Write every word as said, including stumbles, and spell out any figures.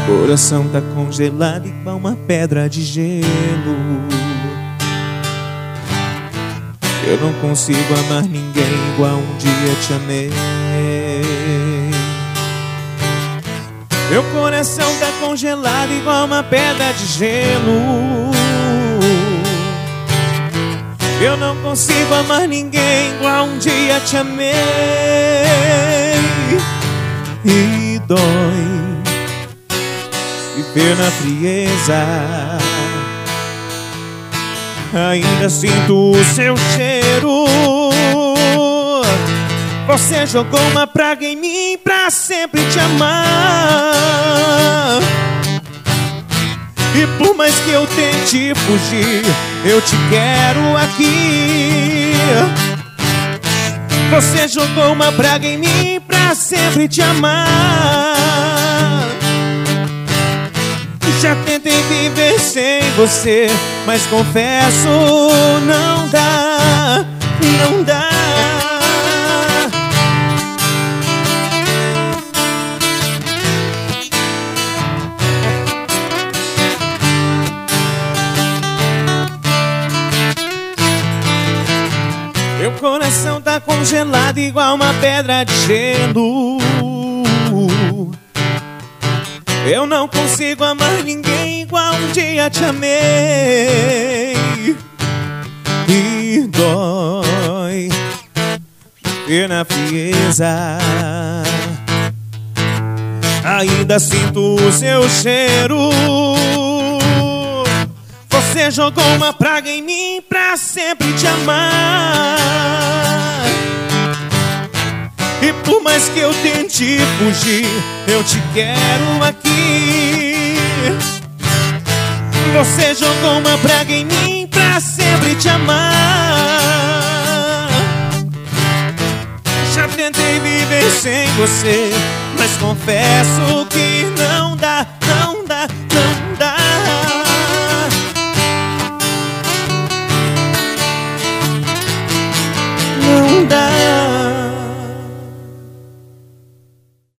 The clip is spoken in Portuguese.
Coração tá congelado igual uma pedra de gelo. Eu não consigo amar ninguém igual um dia te amei. Meu coração tá congelado igual uma pedra de gelo. Eu não consigo amar ninguém igual um dia te amei. E dói viver na frieza. Ainda sinto o seu cheiro. Você jogou uma praga em mim pra sempre te amar. E por mais que eu tente fugir, eu te quero aqui. Você jogou uma praga em mim pra sempre te amar. Já tentei viver sem você, mas confesso, não dá, não dá. Meu coração tá congelado igual uma pedra de gelo. Eu não consigo amar ninguém igual um dia te amei. E dói viver na frieza. Ainda sinto o seu cheiro. Você jogou uma praga em mim pra sempre te amar. E por mais que eu tente fugir, eu te quero aqui. Você jogou uma praga em mim pra sempre te amar. Já tentei viver sem você, mas confesso que não dá.